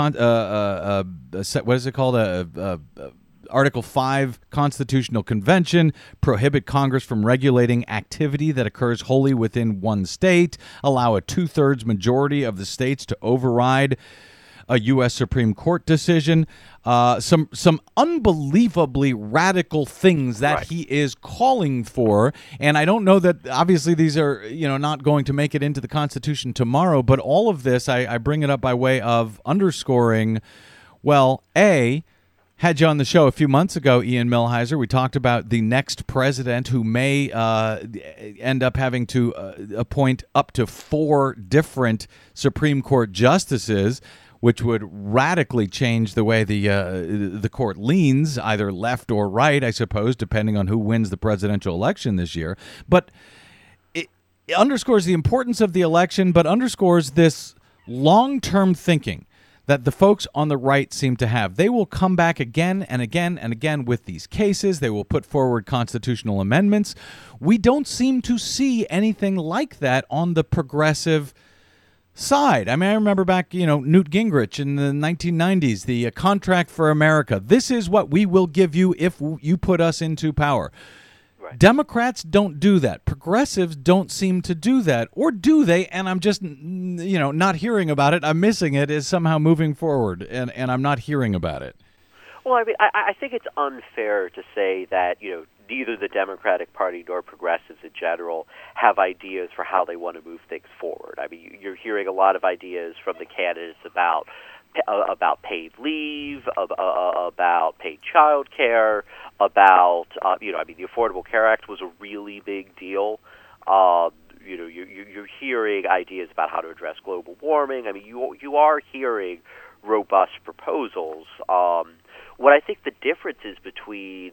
what is it called? Article 5 Constitutional Convention, prohibit Congress from regulating activity that occurs wholly within one state, allow a 2/3 majority of the states to override a U.S. Supreme Court decision, some unbelievably radical things that he is calling for. And I don't know that, obviously, these are not going to make it into the Constitution tomorrow, but all of this, I bring it up by way of underscoring, well, had you on the show a few months ago, Ian Millhiser, we talked about the next president who may end up having to appoint up to 4 different Supreme Court justices, which would radically change the way the court leans, either left or right, I suppose, depending on who wins the presidential election this year. But it underscores the importance of the election, but underscores this long-term thinking that the folks on the right seem to have. They will come back again and again and again with these cases. They will put forward constitutional amendments. We don't seem to see anything like that on the progressive side. I mean, I remember back, Newt Gingrich in the 1990s, the Contract for America. This is what we will give you if you put us into power.
Right.
Democrats don't do that. Progressives don't seem to do that. Or do they? And I'm just, not hearing about it. I'm missing it as somehow moving forward, and I'm not hearing about it.
Well, I mean, I think it's unfair to say that, neither the Democratic Party nor progressives in general have ideas for how they want to move things forward. I mean, you're hearing a lot of ideas from the candidates about paid leave, about paid child care, about, the Affordable Care Act was a really big deal. You're hearing ideas about how to address global warming. I mean, you are hearing robust proposals. What I think the difference is between,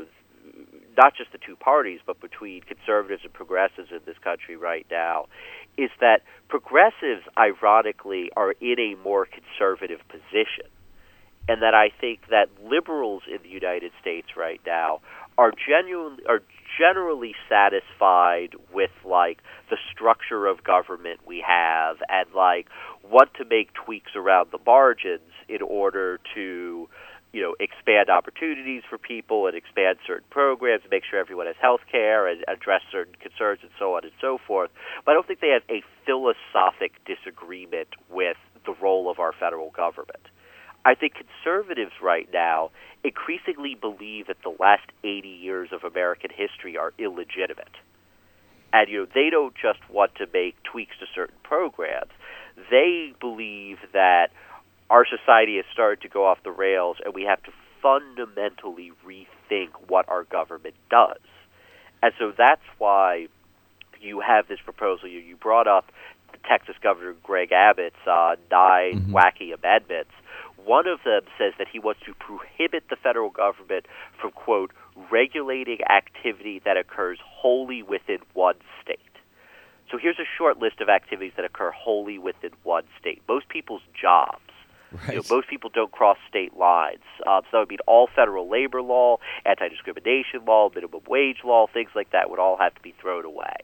not just the two parties, but between conservatives and progressives in this country right now, is that progressives, ironically, are in a more conservative position. And that I think that liberals in the United States right now are generally satisfied with, like, the structure of government we have and, like, want to make tweaks around the margins in order to expand opportunities for people and expand certain programs, make sure everyone has health care and address certain concerns and so on and so forth. But I don't think they have a philosophic disagreement with the role of our federal government. I think conservatives right now increasingly believe that the last 80 years of American history are illegitimate. And, they don't just want to make tweaks to certain programs. They believe that our society has started to go off the rails, and we have to fundamentally rethink what our government does. And so that's why you have this proposal. You brought up the Texas Governor Greg Abbott's 9 wacky amendments. One of them says that he wants to prohibit the federal government from, quote, regulating activity that occurs wholly within one state. So here's a short list of activities that occur wholly within one state. Most people's jobs.
Right.
Most people don't cross state lines. So that would mean all federal labor law, anti-discrimination law, minimum wage law, things like that would all have to be thrown away.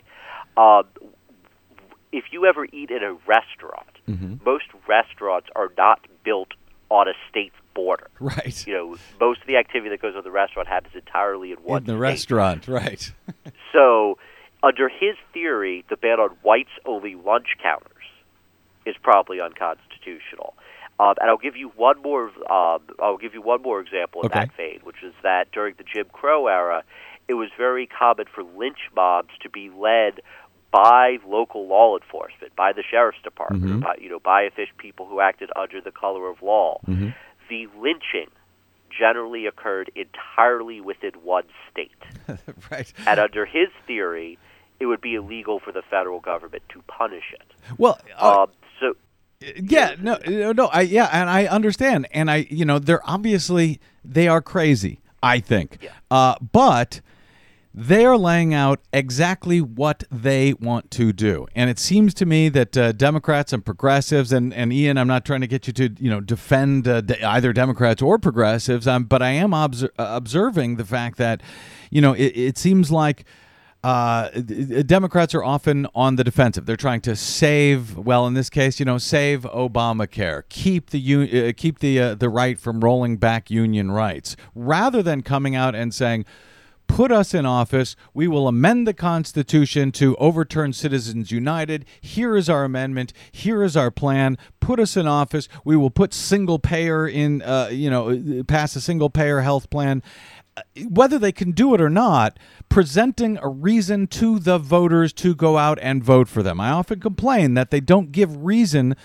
If you ever eat in a restaurant, most restaurants are not built on a state's border.
Right.
Most of the activity that goes on in the restaurant happens entirely in one state.
Restaurant, right.
So under his theory, the ban on whites-only lunch counters is probably unconstitutional. And I'll give you one more. Example in that vein, which is that during the Jim Crow era, it was very common for lynch mobs to be led by local law enforcement, by the sheriff's department, by people who acted under the color of law. The lynching generally occurred entirely within one state.
Right.
And under his theory, it would be illegal for the federal government to punish it.
Well,
so.
Yeah, no, and I understand, and they're obviously they are crazy, I think, but they are laying out exactly what they want to do, and it seems to me that Democrats and progressives, and Ian, I'm not trying to get you to defend either Democrats or progressives, but I am observing the fact that it seems like. Democrats are often on the defensive. They're trying to save, in this case, save Obamacare, keep the right from rolling back union rights, rather than coming out and saying, put us in office, we will amend the Constitution to overturn Citizens United. Here is our amendment. Here is our plan. Put us in office. We will put single payer in, pass a single payer health plan. Whether they can do it or not, presenting a reason to the voters to go out and vote for them. I often complain that they don't give reason.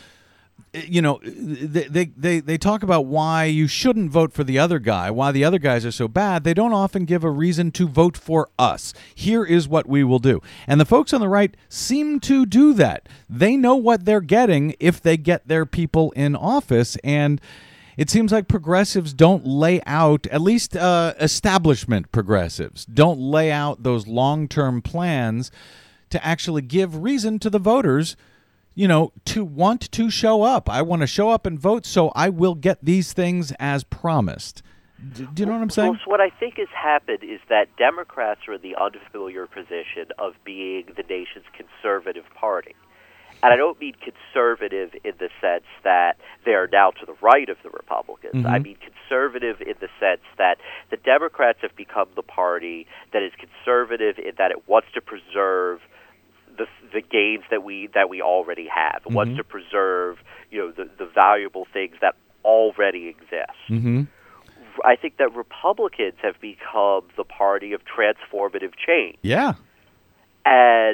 They talk about why you shouldn't vote for the other guy, why the other guys are so bad. They don't often give a reason to vote for us. Here is what we will do. And the folks on the right seem to do that. They know what they're getting if they get their people in office, and it seems like progressives don't lay out, at least establishment progressives, don't lay out those long-term plans to actually give reason to the voters, to want to show up. I want to show up and vote, so I will get these things as promised. Do you know what I'm saying?
Well, so what I think has happened is that Democrats are in the unfamiliar position of being the nation's conservative party. And I don't mean conservative in the sense that they are now to the right of the Republicans.
Mm-hmm.
I mean conservative in the sense that the Democrats have become the party that is conservative in that it wants to preserve the gains that we already have. It wants to preserve, the valuable things that already exist.
Mm-hmm.
I think that Republicans have become the party of transformative change.
Yeah.
And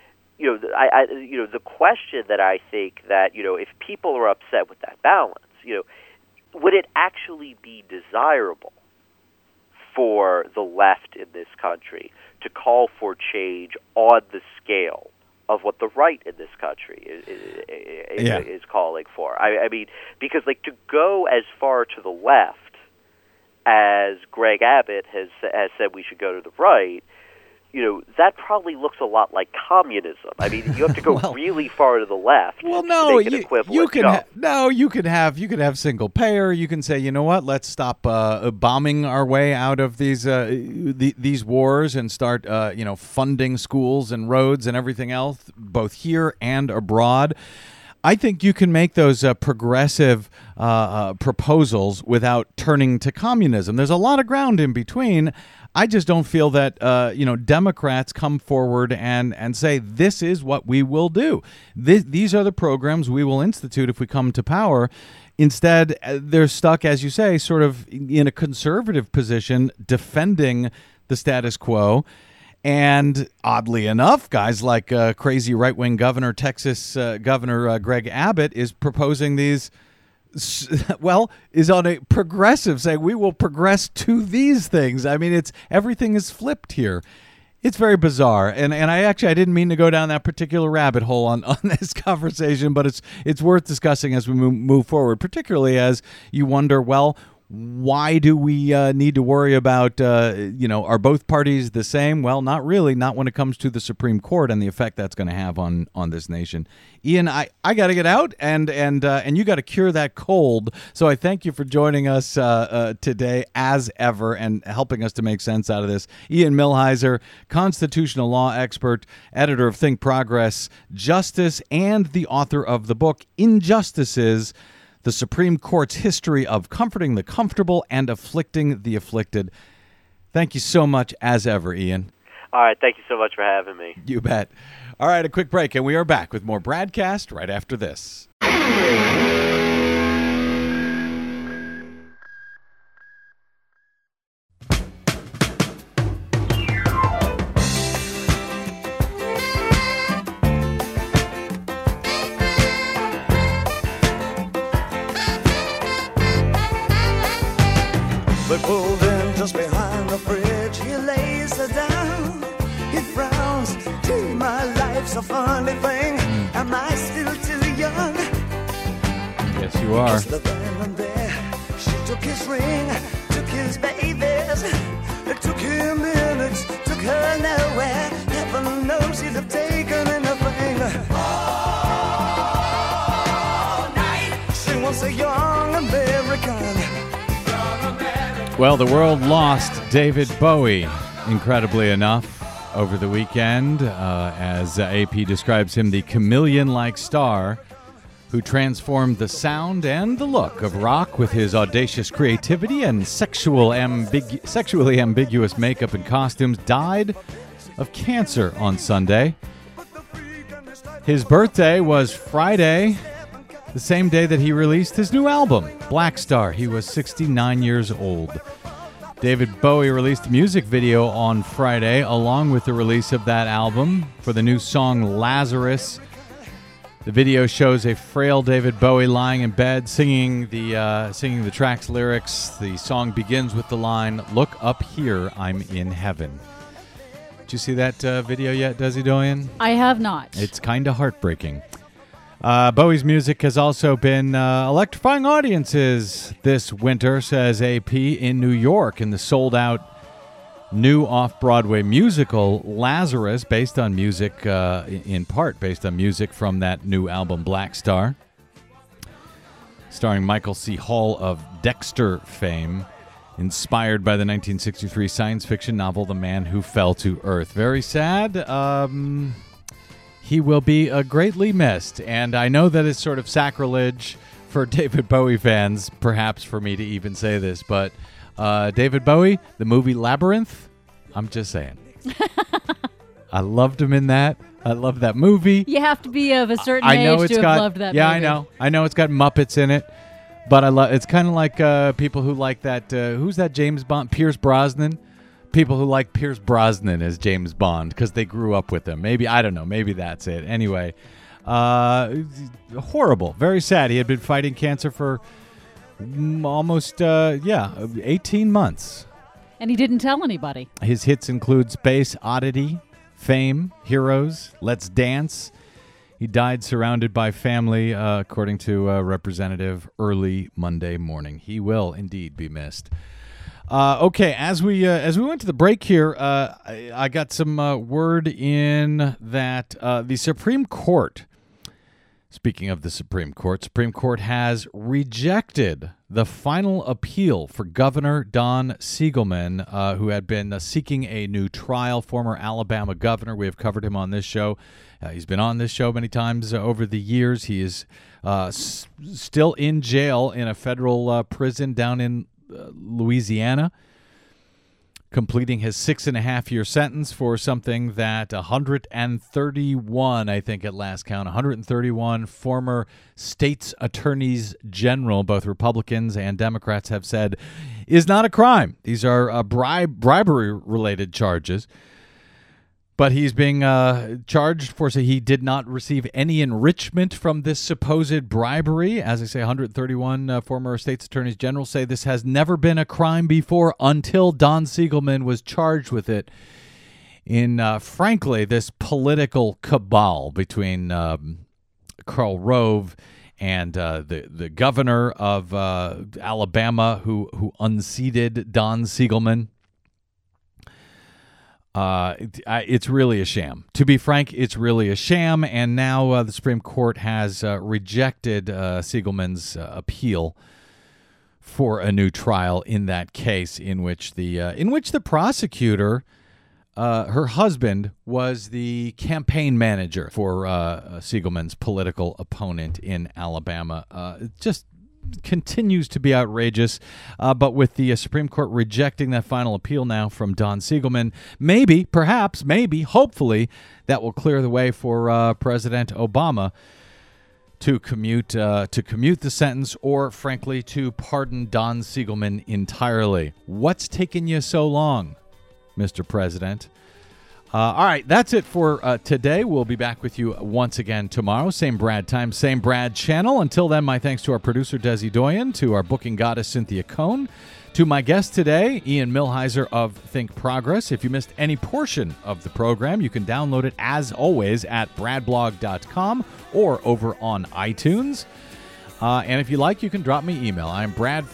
the question that I think that if people are upset with that balance, would it actually be desirable for the left in this country to call for change on the scale of what the right in this country is calling for? I mean, because to go as far to the left as Greg Abbott has said we should go to the right, that probably looks a lot like communism. I mean, you have to go really far to the left.
Well,
to
no,
make an equivalent
you can
jump.
you could have single payer. You can say, you know what? Let's stop bombing our way out of these wars and start funding schools and roads and everything else, both here and abroad. I think you can make those progressive proposals without turning to communism. There's a lot of ground in between. I just don't feel that Democrats come forward and say this is what we will do. These are the programs we will institute if we come to power. Instead, they're stuck, as you say, sort of in a conservative position, defending the status quo. And oddly enough, guys like crazy right-wing governor, Texas Governor Greg Abbott is proposing these. Well, is on a progressive, saying we will progress to these things. I mean, everything is flipped here. It's very bizarre, and I didn't mean to go down that particular rabbit hole on this conversation, but it's worth discussing as we move forward, particularly as you wonder, well, why do we need to worry about, are both parties the same? Well, not really, not when it comes to the Supreme Court and the effect that's going to have on this nation. Ian, I got to get out, and you got to cure that cold. So I thank you for joining us today, as ever, and helping us to make sense out of this. Ian Millhiser, constitutional law expert, editor of Think Progress Justice, and the author of the book Injustices: The Supreme Court's History of Comforting the Comfortable and Afflicting the Afflicted. Thank you so much, as ever, Ian.
All right, thank you so much for having me.
You bet. All right, a quick break, and we are back with more Bradcast right after this.
They pulled in just behind the bridge. He lays her down. He frowns. Gee, my life's a funny thing. Am I still too young?
Yes, you are.
Just then and there, she took his ring, took his babies. It took him minutes, took her nowhere. Heaven knows he'd have taken anything. All night. She was a young American.
Well, the world lost David Bowie, incredibly enough, over the weekend, as AP describes him, the chameleon-like star who transformed the sound and the look of rock with his audacious creativity and sexually ambiguous makeup and costumes, died of cancer on Sunday. His birthday was Friday, the same day that he released his new album, Black Star. He was 69 years old. David Bowie released a music video on Friday along with the release of that album for the new song Lazarus. The video shows a frail David Bowie lying in bed singing the track's lyrics. The song begins with the line, "Look up here, I'm in heaven." Did you see that video yet, Desi Doyen?
I have not.
It's kind of heartbreaking. Bowie's music has also been electrifying audiences this winter, says AP, in New York in the sold-out new off-Broadway musical Lazarus, based on music, in part based on music from that new album Black Star, starring Michael C. Hall of Dexter fame, inspired by the 1963 science fiction novel The Man Who Fell to Earth. Very sad. he will be greatly missed. And I know that it's sort of sacrilege for David Bowie fans, perhaps for me to even say this, but David Bowie, the movie Labyrinth, I'm just saying. I loved him in that. I love that movie.
You have to be of a certain age to have loved that movie.
Yeah, I know it's got Muppets in it, but I love. It's kind of like people who like that. Who's that James Bond? Pierce Brosnan. People who like Pierce Brosnan as James Bond because they grew up with him. Maybe, I don't know. Maybe that's it. Anyway, horrible. Very sad. He had been fighting cancer for almost 18 months.
And he didn't tell anybody.
His hits include Space Oddity, Fame, Heroes, Let's Dance. He died surrounded by family, according to Representative early Monday morning. He will indeed be missed. Okay, as we went to the break here, I got some word in that the Supreme Court. Speaking of the Supreme Court has rejected the final appeal for Governor Don Siegelman, who had been seeking a new trial, former Alabama governor. We have covered him on this show. He's been on this show many times over the years. He is still in jail in a federal prison down in Louisiana, completing his 6.5-year sentence for something that 131, I think at last count, 131 former states attorneys general, both Republicans and Democrats, have said is not a crime. These are bribery-related charges. But he's being charged for saying he did not receive any enrichment from this supposed bribery. As I say, 131 former states attorneys general say this has never been a crime before until Don Siegelman was charged with it in, frankly, this political cabal between Karl Rove and the governor of Alabama who unseated Don Siegelman. It's really a sham. To be frank, it's really a sham, and now the Supreme Court has rejected Siegelman's appeal for a new trial in that case, in which the prosecutor, her husband, was the campaign manager for Siegelman's political opponent in Alabama. Just continues to be outrageous, but with the Supreme Court rejecting that final appeal now from Don Siegelman, maybe, hopefully, that will clear the way for President Obama to commute the sentence, or frankly, to pardon Don Siegelman entirely. What's taken you so long, Mr. President? All right, that's it for today. We'll be back with you once again tomorrow. Same Brad time, same Brad channel. Until then, my thanks to our producer, Desi Doyen, to our booking goddess, Cynthia Cohn, to my guest today, Ian Millhiser of Think Progress. If you missed any portion of the program, you can download it, as always, at bradblog.com or over on iTunes. And if you like, you can drop me email. I'm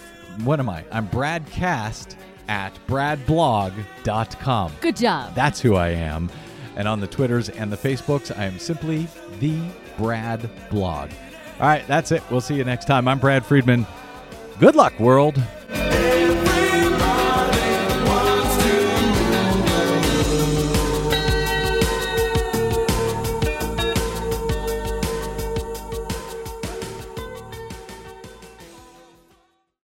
bradcast@bradblog.com.
Good job.
That's who I am. And on the Twitters and the Facebooks, I am simply the Brad Blog. All right, that's it. We'll see you next time. I'm Brad Friedman. Good luck, world.